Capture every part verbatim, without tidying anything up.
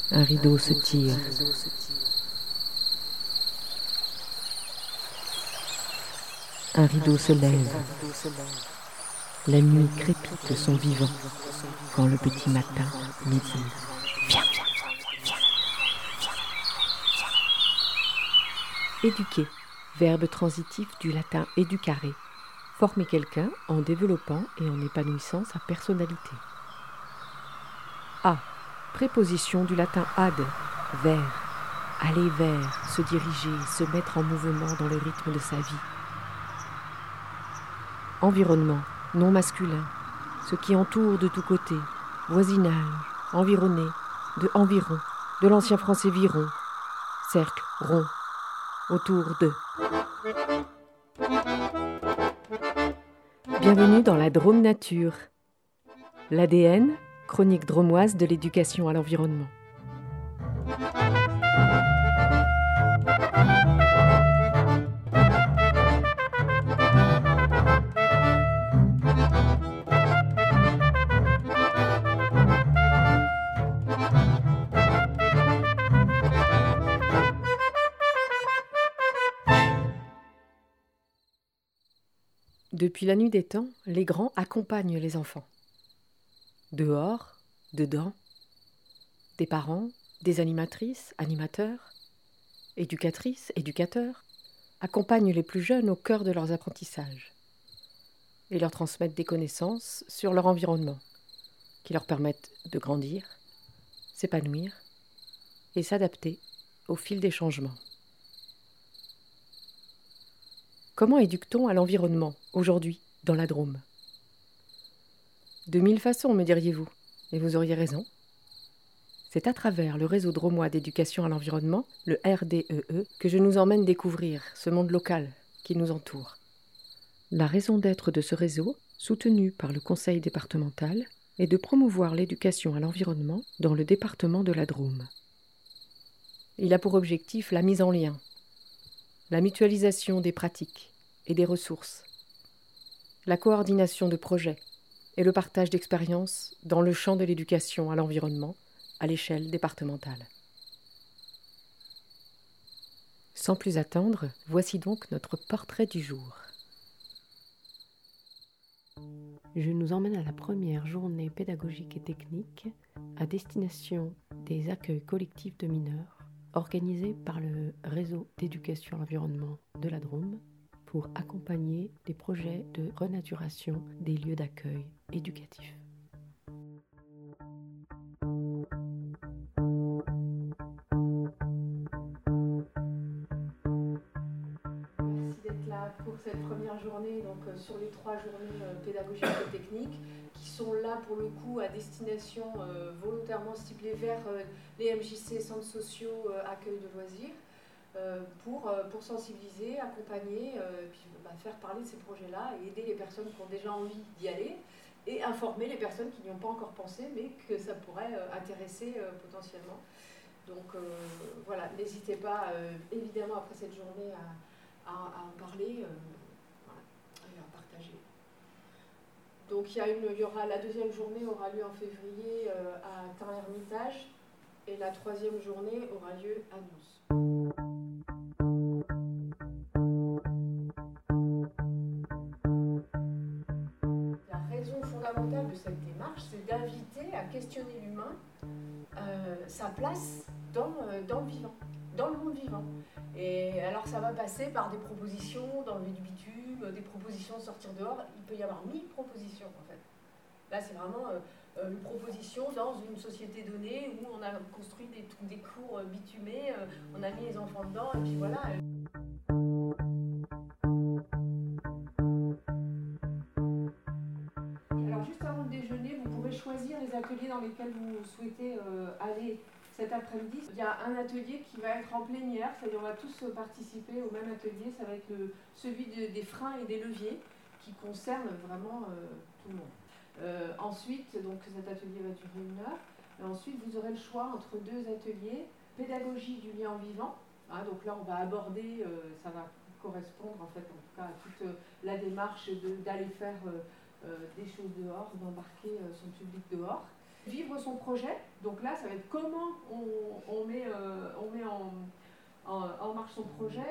Un rideau se tire. Un rideau se lève. La nuit crépite son vivant quand le petit matin lui dit « Viens, viens, viens, viens, viens, viens. » Éduquer, verbe transitif du latin educare, former quelqu'un en développant et en épanouissant sa personnalité. A. Préposition du latin ad, vers, aller vers, se diriger, se mettre en mouvement dans le rythme de sa vie. Environnement, nom masculin, ce qui entoure de tous côtés, voisinage, environné, de environ, de l'ancien français viron, cercle, rond, autour de. Bienvenue dans la Drôme Nature, l'A D N, chronique dromoise de l'éducation à l'environnement. Depuis la nuit des temps, les grands accompagnent les enfants. Dehors, dedans, des parents, des animatrices, animateurs, éducatrices, éducateurs, accompagnent les plus jeunes au cœur de leurs apprentissages et leur transmettent des connaissances sur leur environnement qui leur permettent de grandir, s'épanouir et s'adapter au fil des changements. Comment éduque-t-on à l'environnement, aujourd'hui, dans la Drôme ? De mille façons, me diriez-vous, et vous auriez raison. C'est à travers le réseau drômois d'éducation à l'environnement, le R D E E, que je nous emmène découvrir ce monde local qui nous entoure. La raison d'être de ce réseau, soutenu par le conseil départemental, est de promouvoir l'éducation à l'environnement dans le département de la Drôme. Il a pour objectif la mise en lien, la mutualisation des pratiques et des ressources, la coordination de projets et le partage d'expériences dans le champ de l'éducation à l'environnement à l'échelle départementale. Sans plus attendre, voici donc notre portrait du jour. Je nous emmène à la première journée pédagogique et technique à destination des accueils collectifs de mineurs organisés par le réseau d'éducation à l'environnement de la Drôme pour accompagner des projets de renaturation des lieux d'accueil éducatifs. Merci d'être là pour cette première journée, donc euh, sur les trois journées euh, pédagogiques et techniques qui sont là pour le coup à destination euh, volontairement ciblée vers euh, les M J C, centres sociaux, euh, accueil de loisirs. Euh, pour, euh, pour sensibiliser, accompagner, euh, puis bah, faire parler de ces projets-là et aider les personnes qui ont déjà envie d'y aller et informer les personnes qui n'y ont pas encore pensé mais que ça pourrait euh, intéresser euh, potentiellement. Donc euh, voilà, n'hésitez pas euh, évidemment après cette journée à, à, à en parler euh, voilà, et à partager. Donc il y, a une, il y aura la deuxième journée aura lieu en février euh, à Tain-Hermitage et la troisième journée aura lieu à Nons. Fondamentale de cette démarche, c'est d'inviter à questionner l'humain, euh, sa place dans, euh, dans le vivant, dans le monde vivant. Et alors ça va passer par des propositions d'enlever du bitume, des propositions de sortir dehors. Il peut y avoir mille propositions en fait. Là c'est vraiment euh, une proposition dans une société donnée où on a construit des, des cours bitumés, euh, on a mis les enfants dedans et puis voilà. Choisir les ateliers dans lesquels vous souhaitez euh, aller cet après-midi. Il y a un atelier qui va être en plénière, c'est-à-dire on va tous participer au même atelier, ça va être le, celui de, des freins et des leviers qui concerne vraiment euh, tout le monde. Euh, ensuite, donc cet atelier va durer une heure, et ensuite vous aurez le choix entre deux ateliers, pédagogie du lien vivant, hein, donc là on va aborder, euh, ça va correspondre en fait en tout cas à toute euh, la démarche de, d'aller faire euh, Euh, des choses dehors, d'embarquer euh, son public dehors. Vivre son projet, donc là ça va être comment on, on met, euh, on met en, en, en marche son projet.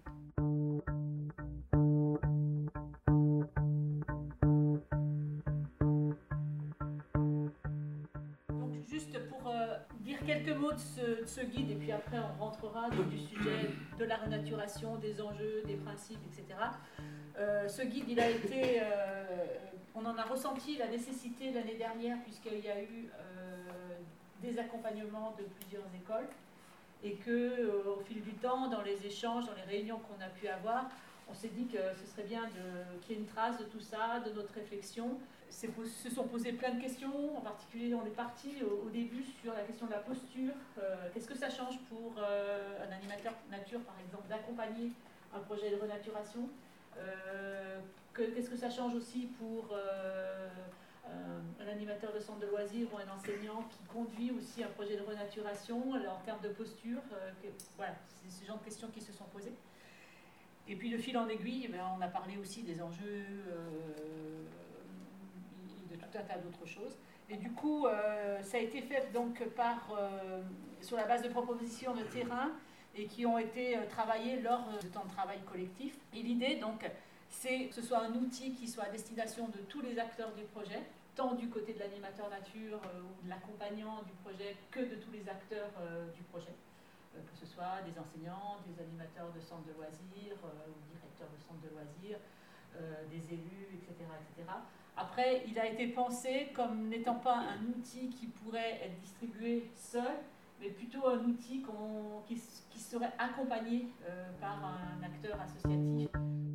Donc juste pour euh, dire quelques mots de ce, de ce guide, et puis après on rentrera dans du sujet de la renaturation, des enjeux, des principes, et cetera. Euh, ce guide, il a été, euh, on en a ressenti la nécessité l'année dernière puisqu'il y a eu euh, des accompagnements de plusieurs écoles et que euh, au fil du temps, dans les échanges, dans les réunions qu'on a pu avoir, on s'est dit que ce serait bien de, qu'il y ait une trace de tout ça, de notre réflexion. C'est, se sont posées plein de questions, en particulier on est parti au, au début sur la question de la posture. Euh, qu'est-ce que ça change pour euh, un animateur nature, par exemple, d'accompagner un projet de renaturation? Euh, que, qu'est-ce que ça change aussi pour euh, euh, un animateur de centre de loisirs ou un enseignant qui conduit aussi un projet de renaturation en termes de posture? euh, que, Voilà, c'est ce genre de questions qui se sont posées. Et puis de fil en aiguille, eh bien, on a parlé aussi des enjeux euh, et de tout un tas d'autres choses. Et du coup, euh, ça a été fait donc par, euh, sur la base de propositions de terrain et qui ont été euh, travaillées lors de temps de travail collectif. Et l'idée, donc, c'est que ce soit un outil qui soit à destination de tous les acteurs du projet, tant du côté de l'animateur nature euh, ou de l'accompagnant du projet que de tous les acteurs euh, du projet. Euh, que ce soit des enseignants, des animateurs de centres de loisirs euh, ou directeurs de centres de loisirs, euh, des élus, et cetera, et cetera. Après, il a été pensé comme n'étant pas un outil qui pourrait être distribué seul, mais plutôt un outil qu'on, qui, qui serait accompagné euh, par un acteur associatif.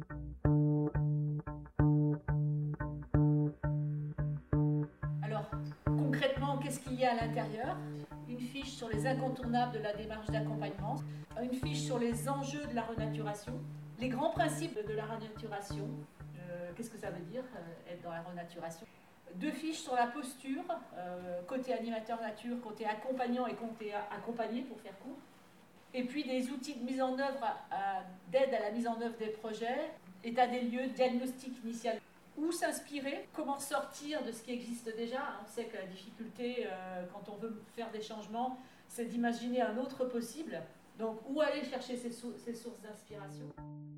Alors, concrètement, qu'est-ce qu'il y a à l'intérieur? Une fiche sur les incontournables de la démarche d'accompagnement, une fiche sur les enjeux de la renaturation, les grands principes de la renaturation, euh, qu'est-ce que ça veut dire, euh, être dans la renaturation. Deux fiches sur la posture, euh, côté animateur nature, côté accompagnant et côté accompagné, pour faire court. Et puis des outils de mise en œuvre, à, à, d'aide à la mise en œuvre des projets, état des lieux, diagnostic initial. Où s'inspirer, comment sortir de ce qui existe déjà. On sait que la difficulté, euh, quand on veut faire des changements, c'est d'imaginer un autre possible. Donc, où aller chercher ces, sou- ces sources d'inspiration?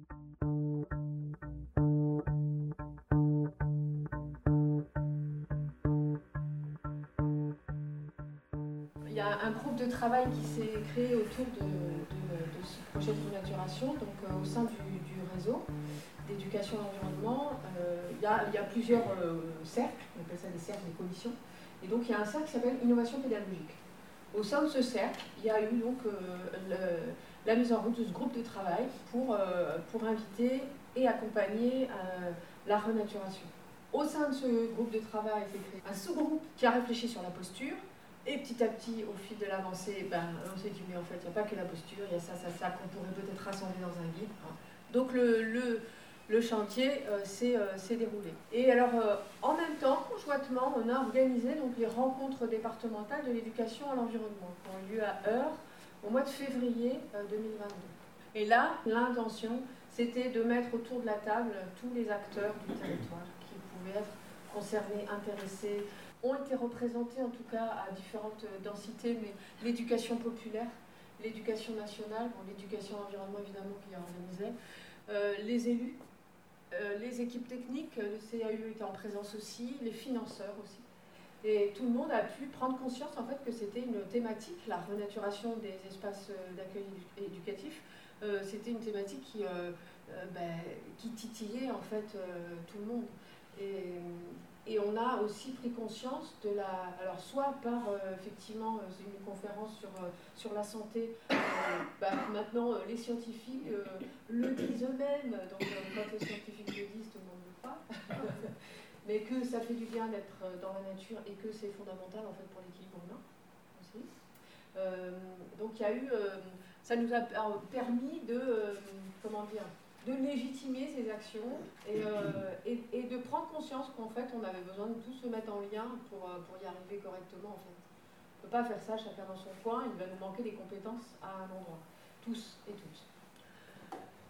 Il y a un groupe de travail qui s'est créé autour de, de, de ce projet de renaturation, donc euh, au sein du, du réseau d'éducation à l'environnement. Euh, il, y a, il y a plusieurs euh, cercles, on appelle ça des cercles, des commissions, et donc il y a un cercle qui s'appelle innovation pédagogique. Au sein de ce cercle, il y a eu donc euh, le, la mise en route de ce groupe de travail pour, euh, pour inviter et accompagner euh, la renaturation. Au sein de ce groupe de travail, s'est créé un sous-groupe qui a réfléchi sur la posture. Et petit à petit, au fil de l'avancée, ben, on s'est dit, mais en fait, il n'y a pas que la posture, il y a ça, ça, ça, qu'on pourrait peut-être rassembler dans un guide. Donc le, le, le chantier euh, s'est, euh, s'est déroulé. Et alors, euh, en même temps, conjointement, on a organisé donc, les rencontres départementales de l'éducation à l'environnement, qui ont eu lieu à Eure au mois de février euh, deux mille vingt-deux. Et là, l'intention, c'était de mettre autour de la table tous les acteurs du territoire qui pouvaient être concernés, intéressés, ont été représentés en tout cas à différentes densités, mais l'éducation populaire, l'éducation nationale, bon, l'éducation environnement évidemment qui organisait, euh, les élus, euh, les équipes techniques, le C A U était en présence aussi, les financeurs aussi. Et tout le monde a pu prendre conscience en fait que c'était une thématique, la renaturation des espaces d'accueil éducatif, euh, c'était une thématique qui, euh, euh, ben, qui titillait en fait euh, tout le monde. Et, Et on a aussi pris conscience de la... Alors soit par, euh, effectivement, c'est une conférence sur, euh, sur la santé, euh, bah, maintenant euh, les scientifiques euh, le disent eux-mêmes, donc euh, quand les scientifiques le disent, tout le monde le fera, mais que ça fait du bien d'être dans la nature et que c'est fondamental en fait pour l'équilibre humain aussi. Euh, donc il y a eu... Euh, ça nous a permis de... Euh, comment dire de légitimer ces actions et, euh, et, et de prendre conscience qu'en fait on avait besoin de tous se mettre en lien pour, pour y arriver correctement en fait. On ne peut pas faire ça chacun dans son coin, il va nous manquer des compétences à un endroit, tous et toutes.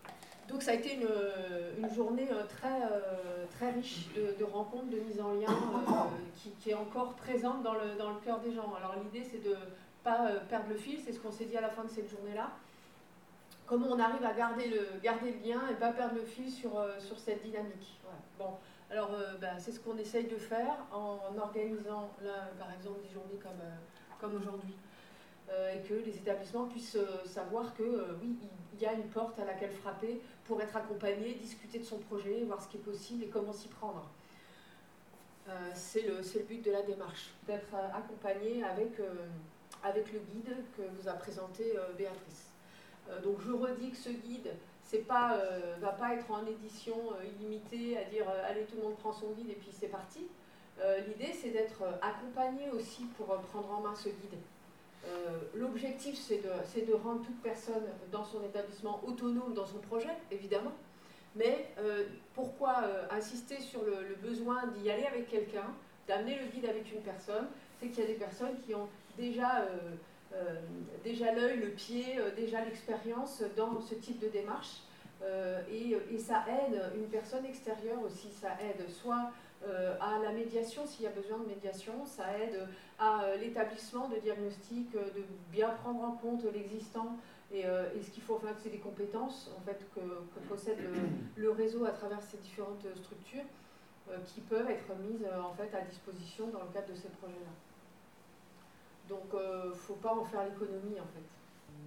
Donc ça a été une, une journée très, euh, très riche de, de rencontres, de mise en lien, euh, qui, qui est encore présente dans le, dans le cœur des gens. Alors l'idée, c'est de ne pas euh, perdre le fil, c'est ce qu'on s'est dit à la fin de cette journée-là. Comment on arrive à garder le, garder le lien et ne pas perdre le fil sur, euh, sur cette dynamique. Voilà. Bon, alors euh, bah, c'est ce qu'on essaye de faire en, en organisant, là, par exemple, des journées comme, euh, comme aujourd'hui. Euh, et que les établissements puissent euh, savoir que euh, oui, il y a une porte à laquelle frapper pour être accompagné, discuter de son projet, voir ce qui est possible et comment s'y prendre. Euh, c'est le, c'est le but de la démarche, d'être euh, accompagné avec, euh, avec le guide que vous a présenté euh, Béatrice. Euh, donc je redis que ce guide ne euh, va pas être en édition euh, illimitée, à dire euh, allez, tout le monde prend son guide et puis c'est parti. Euh, l'idée c'est d'être accompagné aussi pour euh, prendre en main ce guide. Euh, l'objectif, c'est de, c'est de rendre toute personne dans son établissement autonome dans son projet, évidemment. Mais euh, pourquoi euh, insister sur le, le besoin d'y aller avec quelqu'un, d'amener le guide avec une personne? C'est qu'il y a des personnes qui ont déjà, euh, euh, déjà l'œil, le pied, euh, déjà l'expérience dans ce type de démarche. Euh, et, et ça aide une personne extérieure aussi, ça aide soit euh, à la médiation s'il y a besoin de médiation, ça aide à euh, l'établissement de diagnostic, euh, de bien prendre en compte l'existant et, euh, et ce qu'il faut, enfin, c'est des compétences en fait, que, que possède le, le réseau à travers ces différentes structures euh, qui peuvent être mises euh, en fait, à disposition dans le cadre de ces projets-là. Donc il euh, ne faut pas en faire l'économie en fait.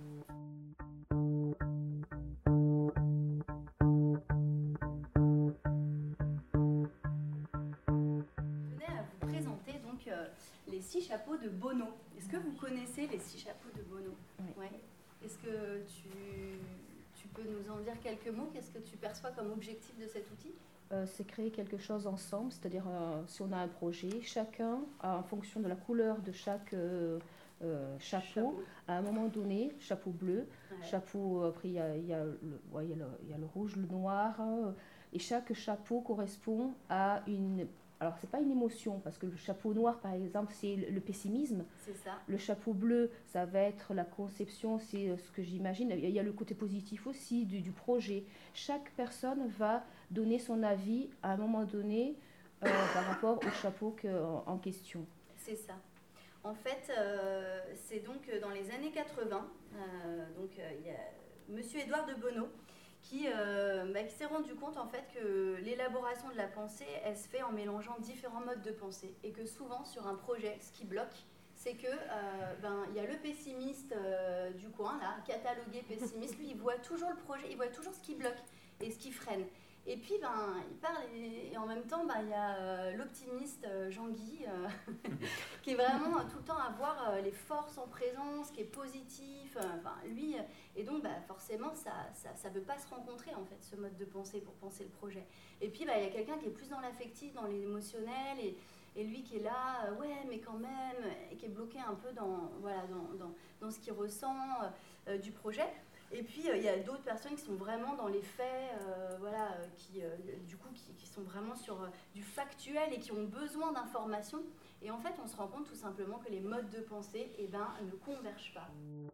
Les six chapeaux de Bono. Est-ce que vous connaissez les six chapeaux de Bono? Oui. Ouais. Est-ce que tu, tu peux nous en dire quelques mots? Qu'est-ce que tu perçois comme objectif de cet outil? euh, C'est créer quelque chose ensemble, c'est-à-dire euh, si on a un projet, chacun, en fonction de la couleur de chaque euh, euh, chapeau, chapeau, à un moment donné, chapeau bleu, ouais. chapeau, après il y a, y, a ouais, y, y a le rouge, le noir, euh, et chaque chapeau correspond à une... Alors, ce n'est pas une émotion, parce que le chapeau noir, par exemple, c'est le pessimisme. C'est ça. Le chapeau bleu, ça va être la conception, c'est ce que j'imagine. Il y a le côté positif aussi du, du projet. Chaque personne va donner son avis à un moment donné euh, par rapport au chapeau que, en, en question. C'est ça. En fait, euh, c'est donc dans les années quatre-vingts, euh, donc il euh, y a Monsieur Édouard de Bono, qui, euh, bah, qui s'est rendu compte en fait que l'élaboration de la pensée, elle se fait en mélangeant différents modes de pensée et que souvent sur un projet, ce qui bloque, c'est que euh, ben, y a le pessimiste euh, du coin, là, catalogué pessimiste, lui il voit toujours le projet, il voit toujours ce qui bloque et ce qui freine. Et puis ben, il parle et, et en même temps, ben, y a euh, l'optimiste euh, Jean-Guy euh, qui est vraiment euh, tout le temps à voir euh, les forces en présence, qui est positif. Euh, ben, lui, euh, et donc ben, forcément, ça ne ça, ça veut pas se rencontrer en fait, ce mode de pensée pour penser le projet. Et puis ben, y a quelqu'un qui est plus dans l'affectif, dans l'émotionnel et, et lui qui est là, euh, ouais mais quand même, et qui est bloqué un peu dans, voilà, dans, dans, dans ce qu'il ressent euh, du projet. Et puis, il euh, y a d'autres personnes qui sont vraiment dans les faits, euh, voilà, euh, qui, euh, du coup, qui, qui sont vraiment sur euh, du factuel et qui ont besoin d'informations. Et en fait, on se rend compte tout simplement que les modes de pensée eh ben, ne convergent pas.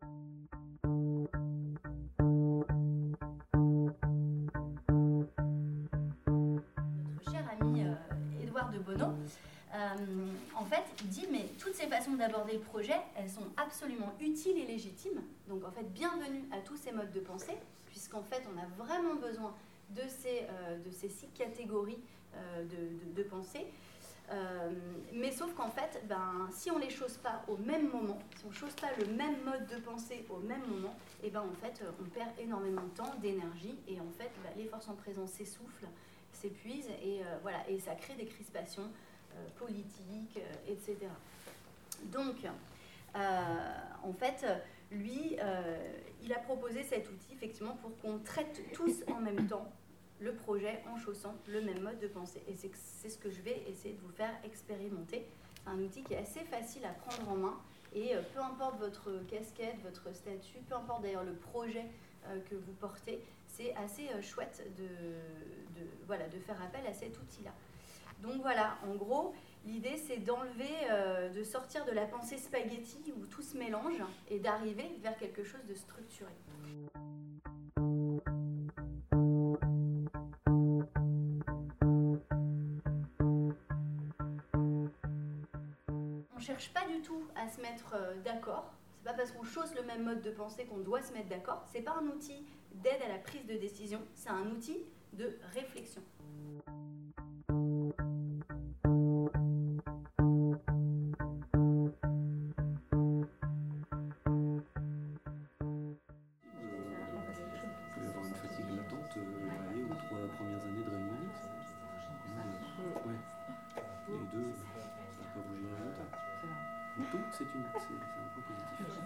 Notre cher ami euh, Édouard de Bono, Euh, en fait, il dit, mais toutes ces façons d'aborder le projet, elles sont absolument utiles et légitimes. Donc, en fait, bienvenue à tous ces modes de pensée, puisqu'en fait, on a vraiment besoin de ces, euh, de ces six catégories euh, de, de, de pensée. Euh, mais sauf qu'en fait, ben, si on ne les chose pas au même moment, si on ne chose pas le même mode de pensée au même moment, et ben, en fait, on perd énormément de temps, d'énergie, et en fait, ben, les forces en présence s'essoufflent, s'épuisent, et, euh, voilà, et ça crée des crispations politique, euh, et cetera. Donc, euh, en fait, lui, euh, il a proposé cet outil, effectivement, pour qu'on traite tous en même temps le projet en chaussant le même mode de pensée. Et c'est, c'est ce que je vais essayer de vous faire expérimenter. C'est un outil qui est assez facile à prendre en main, et euh, peu importe votre casquette, votre statut, peu importe d'ailleurs le projet euh, que vous portez, c'est assez euh, chouette de, de, voilà, de faire appel à cet outil-là. Donc voilà, en gros, l'idée c'est d'enlever, euh, de sortir de la pensée spaghetti où tout se mélange et d'arriver vers quelque chose de structuré. cherche pas du tout à se mettre euh, d'accord. C'est pas parce qu'on chausse le même mode de pensée qu'on doit se mettre d'accord. C'est pas un outil d'aide à la prise de décision, c'est un outil de réflexion. C'est, une, c'est, c'est un point positif.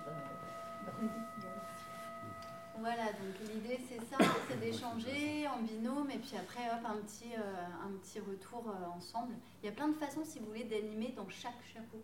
Voilà, donc l'idée c'est ça, c'est d'échanger en binôme et puis après hop, un petit, euh, un petit retour euh, ensemble. Il y a plein de façons, si vous voulez, d'animer dans chaque chapeau.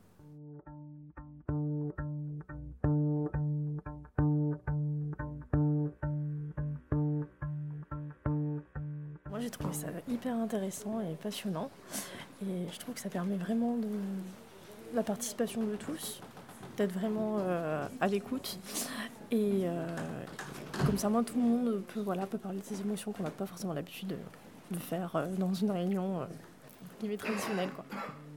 Moi j'ai trouvé ça hyper intéressant et passionnant et je trouve que ça permet vraiment de la participation de tous, d'être vraiment euh, à l'écoute et euh, comme ça moi tout le monde peut, voilà, peut parler de ses émotions qu'on n'a pas forcément l'habitude de, de faire euh, dans une réunion euh, traditionnelle quoi.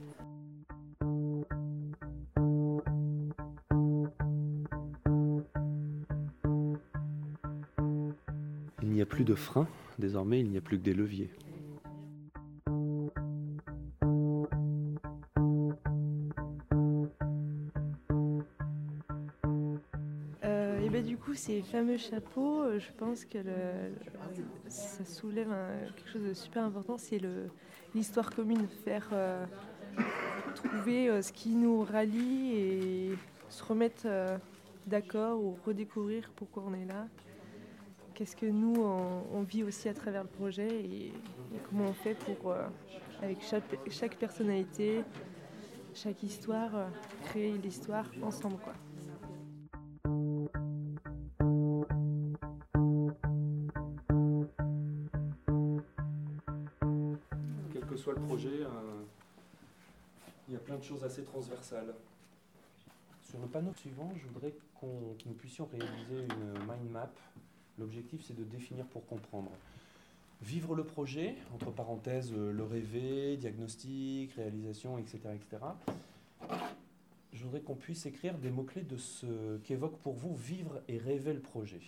Il n'y a plus de frein, désormais il n'y a plus que des leviers. Ces fameux chapeaux, je pense que le, ça soulève un, quelque chose de super important, c'est le, l'histoire commune, faire euh, trouver euh, ce qui nous rallie et se remettre euh, d'accord ou redécouvrir pourquoi on est là. Qu'est-ce que nous on, on vit aussi à travers le projet et, et comment on fait pour, euh, avec chaque, chaque personnalité, chaque histoire, euh, créer l'histoire ensemble quoi. Soit le projet, euh, il y a plein de choses assez transversales. Sur le panneau suivant, je voudrais qu'on, que nous puissions réaliser une mind map. L'objectif, c'est de définir pour comprendre. Vivre le projet, entre parenthèses, le rêver, diagnostic, réalisation, et cetera, et cetera. Je voudrais qu'on puisse écrire des mots-clés de ce qu'évoque pour vous vivre et rêver le projet.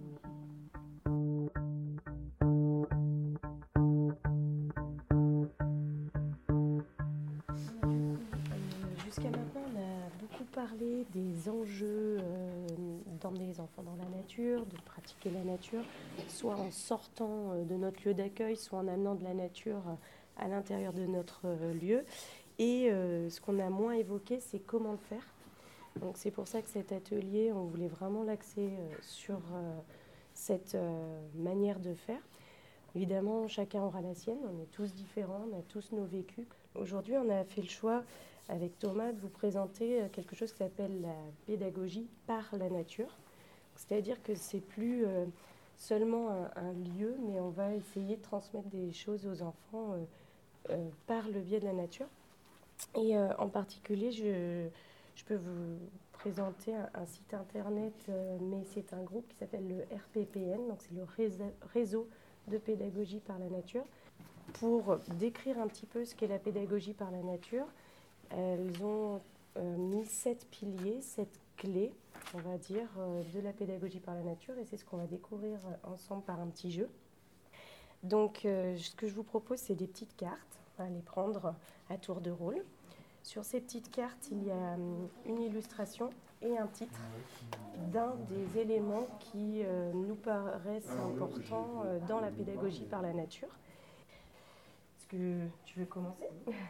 Parler des enjeux euh, d'emmener les enfants dans la nature, de pratiquer la nature, soit en sortant euh, de notre lieu d'accueil, soit en amenant de la nature euh, à l'intérieur de notre euh, lieu. Et euh, ce qu'on a moins évoqué, c'est comment le faire. Donc c'est pour ça que cet atelier, on voulait vraiment l'axer euh, sur euh, cette euh, manière de faire. Évidemment, chacun aura la sienne, on est tous différents, on a tous nos vécus. Aujourd'hui, on a fait le choix avec Thomas de vous présenter quelque chose qui s'appelle la pédagogie par la nature. C'est-à-dire que c'est plus euh, seulement un, un lieu, mais on va essayer de transmettre des choses aux enfants euh, euh, par le biais de la nature. Et euh, en particulier, je, je peux vous présenter un, un site internet, euh, mais c'est un groupe qui s'appelle le R P P N, donc c'est le réseau, réseau de pédagogie par la nature. Pour décrire un petit peu ce qu'est la pédagogie par la nature, elles ont euh, mis sept piliers, sept clés, on va dire, euh, de la pédagogie par la nature, et c'est ce qu'on va découvrir euh, ensemble par un petit jeu. Donc, euh, ce que je vous propose, c'est des petites cartes, on va les prendre à tour de rôle. Sur ces petites cartes, il y a um, une illustration et un titre d'un des éléments qui euh, nous paraissent importants euh, dans la pédagogie par la nature. Est-ce que tu veux commencer ?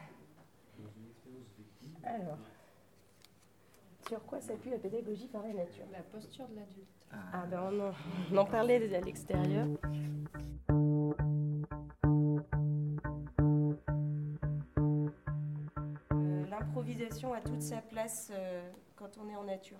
Alors, sur quoi s'appuie la pédagogie par la nature ? La posture de l'adulte. Ah ben on en, on en parlait à l'extérieur. Euh, l'improvisation a toute sa place euh, quand on est en nature.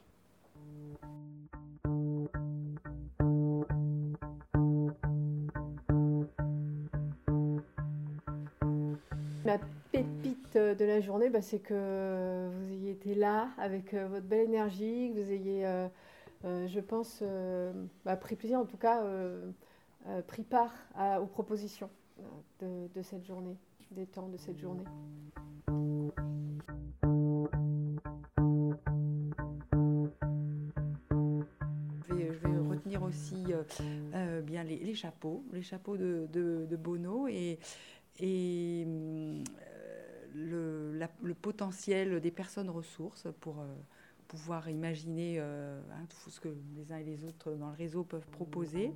Ma pépite de la journée, bah, c'est que vous ayez été là avec euh, votre belle énergie, que vous ayez, euh, euh, je pense, euh, bah, pris plaisir, en tout cas, euh, euh, pris part à, aux propositions euh, de, de cette journée, des temps de cette journée. aussi euh, euh, bien les, les chapeaux, les chapeaux de, de, de Bono et, et euh, le, la, le potentiel des personnes ressources pour euh, pouvoir imaginer euh, hein, tout ce que les uns et les autres dans le réseau peuvent proposer.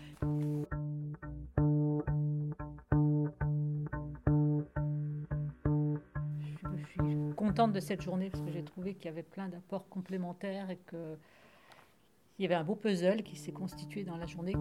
Je suis contente de cette journée parce que j'ai trouvé qu'il y avait plein d'apports complémentaires et qu'il y avait un beau puzzle qui s'est constitué dans la journée.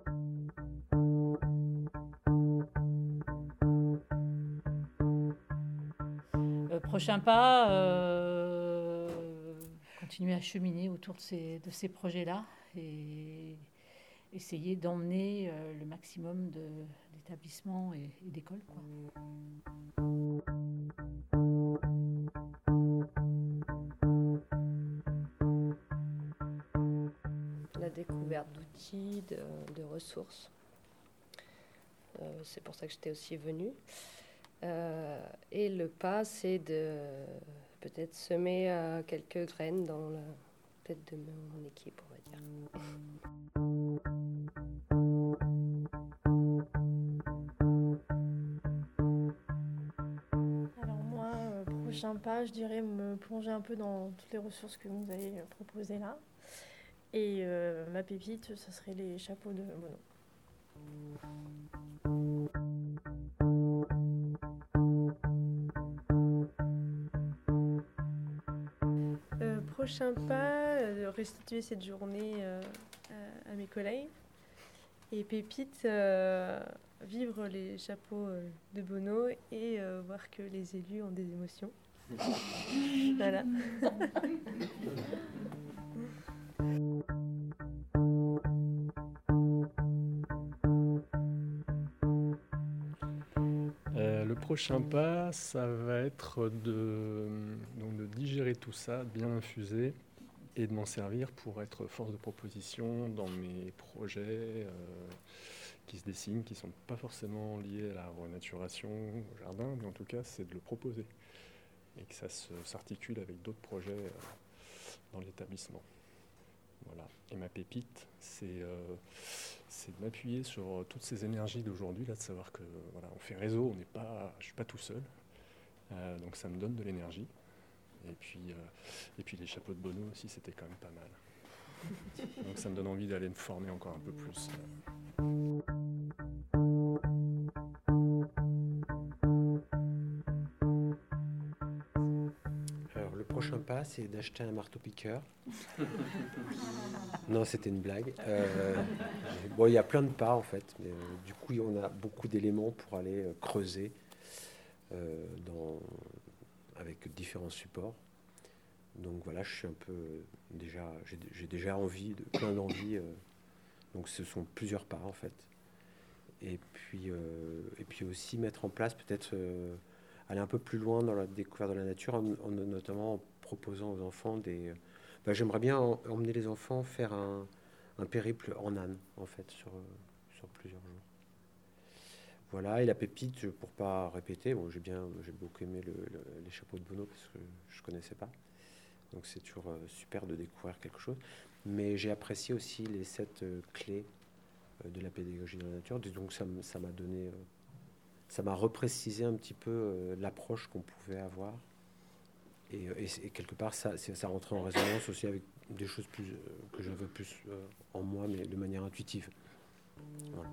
Euh, prochain pas, euh, continuer à cheminer autour de ces, de ces projets-là et essayer d'emmener euh, le maximum de, d'établissements et, et d'écoles, quoi. La découverte d'outils, de, de ressources. Euh, c'est pour ça que j'étais aussi venue. Euh, et le pas, c'est de peut-être semer euh, quelques graines dans la tête de mon équipe, on va dire. Alors moi, euh, prochain pas, je dirais me plonger un peu dans toutes les ressources que vous nous avez proposées là. Et euh, ma pépite, ce serait les chapeaux de Bono. Euh, prochain pas, euh, restituer cette journée euh, à, à mes collègues. Et pépite, euh, vivre les chapeaux euh, de Bono et euh, voir que les élus ont des émotions. Voilà. Euh, le prochain pas, ça va être de, donc de digérer tout ça, de bien infuser et de m'en servir pour être force de proposition dans mes projets euh, qui se dessinent, qui ne sont pas forcément liés à la renaturation au jardin, mais en tout cas, c'est de le proposer et que ça se, s'articule avec d'autres projets euh, dans l'établissement. Voilà. Et ma pépite, c'est, euh, c'est de m'appuyer sur toutes ces énergies d'aujourd'hui, là, de savoir que voilà, on fait réseau, on n'est pas, je ne suis pas tout seul, euh, donc ça me donne de l'énergie. Et puis, euh, et puis les chapeaux de Bono aussi, c'était quand même pas mal. Donc ça me donne envie d'aller me former encore un peu plus. Alors le prochain pas, c'est d'acheter un marteau-piqueur. Non, c'était une blague. Euh, bon, il y a plein de pas en fait, mais euh, du coup, on a beaucoup d'éléments pour aller euh, creuser euh, dans, avec différents supports. Donc voilà, je suis un peu déjà, j'ai, j'ai déjà envie, de, plein d'envie. Euh, donc ce sont plusieurs pas en fait. Et puis, euh, et puis aussi mettre en place peut-être euh, aller un peu plus loin dans la découverte de la nature, en, en, notamment en proposant aux enfants des. Euh, bah, j'aimerais bien en, emmener les enfants faire un, un périple en âne en fait sur sur plusieurs jours. Voilà, et la pépite, pour pas répéter, bon, j'ai bien, j'ai beaucoup aimé le, le, les chapeaux de Bono parce que je connaissais pas. Donc c'est toujours euh, super de découvrir quelque chose. Mais j'ai apprécié aussi les sept euh, clés euh, de la pédagogie dans la nature. Donc ça, ça m'a donné, euh, ça m'a reprécisé un petit peu euh, l'approche qu'on pouvait avoir. Et, et, et quelque part, ça, ça rentrait en résonance aussi avec des choses plus, euh, que j'avais plus euh, en moi, mais de manière intuitive. Voilà.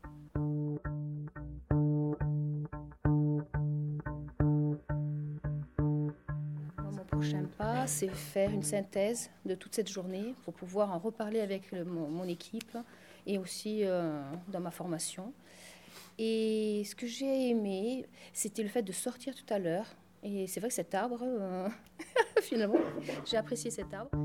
Prochain pas, c'est faire une synthèse de toute cette journée pour pouvoir en reparler avec le, mon, mon équipe et aussi euh, dans ma formation. Et ce que j'ai aimé, c'était le fait de sortir tout à l'heure. Et c'est vrai que cet arbre, euh, finalement, j'ai apprécié cet arbre.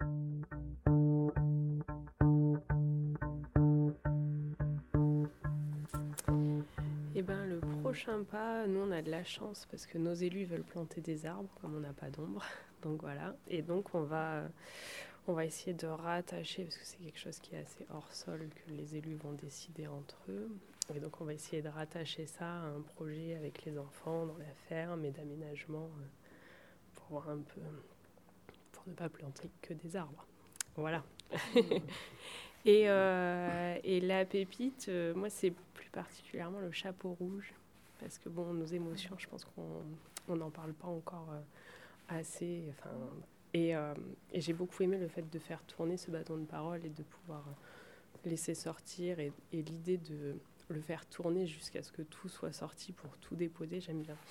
Eh ben, le prochain pas, nous on a de la chance parce que nos élus veulent planter des arbres comme on n'a pas d'ombre. Donc voilà. Et donc on va, on va essayer de rattacher, parce que c'est quelque chose qui est assez hors sol, que les élus vont décider entre eux. Et donc on va essayer de rattacher ça à un projet avec les enfants dans la ferme et d'aménagement pour voir un peu, pour ne pas planter que des arbres. Voilà. Et, euh, et la pépite, euh, moi, c'est plus particulièrement le chapeau rouge. Parce que, bon, nos émotions, je pense qu'on n'en parle pas encore euh, assez. Enfin, et, euh, et j'ai beaucoup aimé le fait de faire tourner ce bâton de parole et de pouvoir laisser sortir. Et, et l'idée de le faire tourner jusqu'à ce que tout soit sorti pour tout déposer, j'aime bien.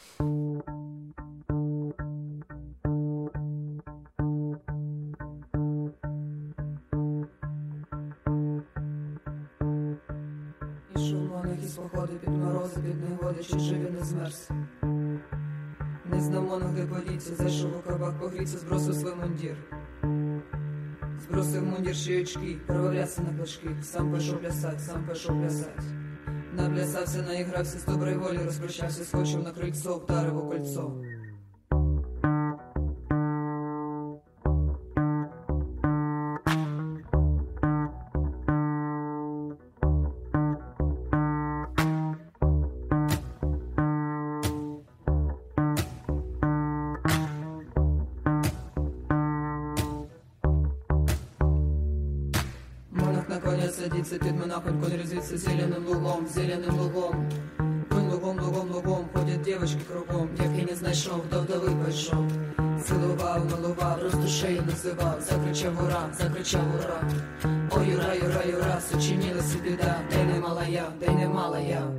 Походи під морози, під негоди, чи живі не змерз. Не знамо ногде подіться, зайшов у кабак, погріться, збросив свій мундір. Збросив мундір шиючки, провалявся на клашки, сам пішов плясать, сам пішов плясать. Наплясався, наігрався, з доброї волі розпрощався, скочив на крильцо, вдарив у кольцо. Садиться під монахом, конь резвится зеленым лугом, зеленым лугом. Конь лугом, лугом, лугом, ходять девочки кругом. Дівки не знайшов, до вдови пішов. Цілував, милував, роздушею називав. Закричав ура, закричав ура. Ой, юра, юра, юра, сочинилась біда. Де не мала я, де не мала я.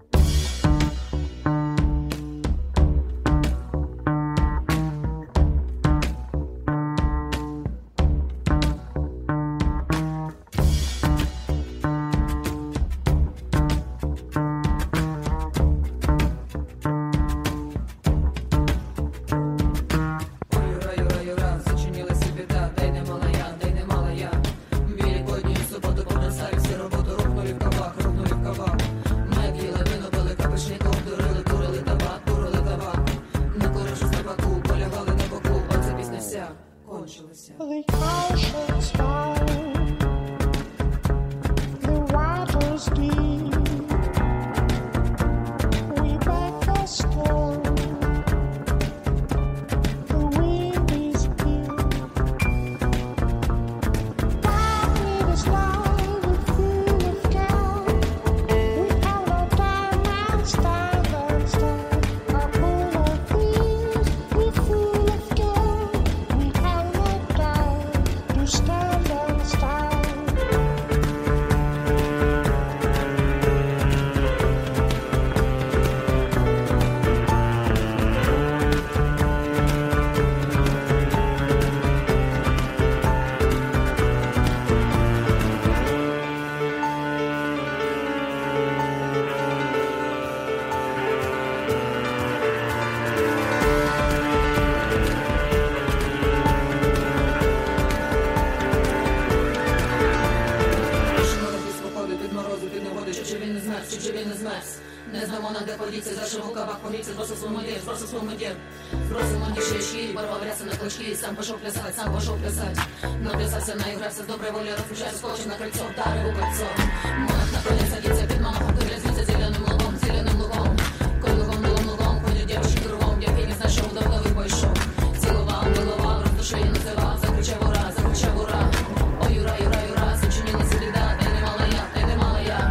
Не знамо нам де подіться, зайшов у кабак, погріться, збросив свій мундір, збросив свій мундір. Збросив мундір шиючки, порвав ряси на клочки, сам пішов плясать, сам пішов плясать. Наплясався, наігрався, з доброї волі розпущався, скочив на крильцо, вдарив у кольцо. Монах на коні садиться, під монахом резвиться зеленим лугом, зеленим лугом. Конь лугом, лугом, лугом, ходять дівчинки кругом, дівки не знайшов, до вдови пішов. Цілував, милував, роздушею називав, закричав ура, закричав ура. Ой, юра, юра, юра, сочинилась біда, де не мала я, де не мала я.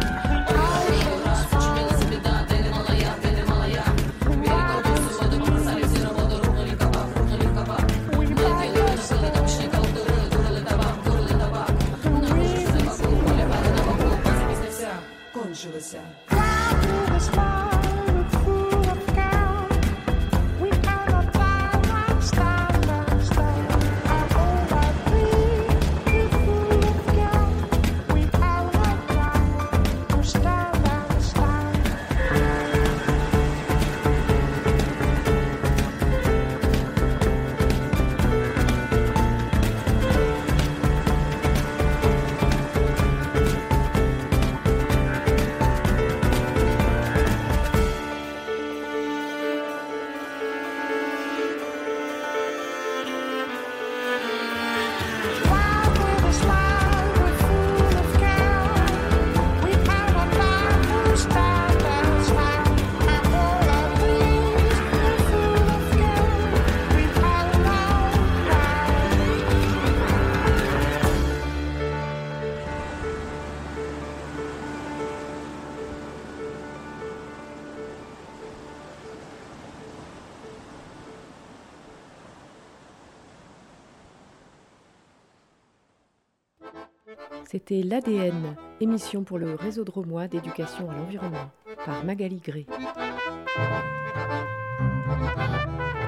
Кончилося. C'était l'A D N, émission pour le réseau drômois d'éducation à l'environnement, par Magali Gray.